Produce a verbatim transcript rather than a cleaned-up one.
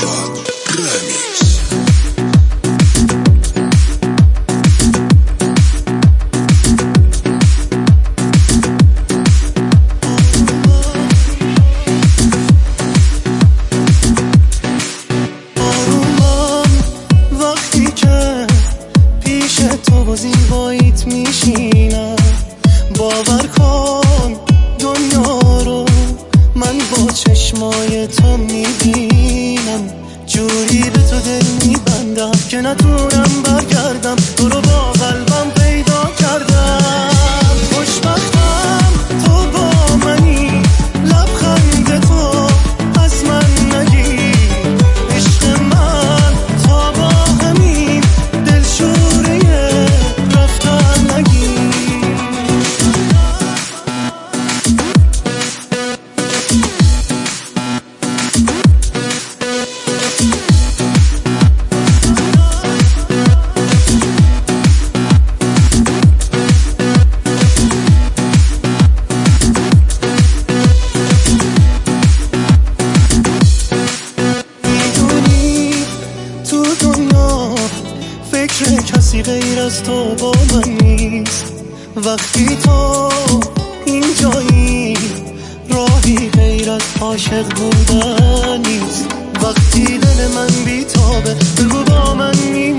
زیباییت میشینم، باور کن دنیا رو من با چشمای تو میبینم، جوری به تو دل میبندم که نتونم برگردم، تو رو با قلبم پیدا کردم. خوشبختم تو با منی، لبخند تو از من نگی، عشق من تا با همین دلشوره رفتن نگی. فکر کسی غیر از تو با من نیست، وقتی تو اینجایی راهی غیر از عاشق بودن نیست. وقتی دل من بیتابه بگو با من نیست.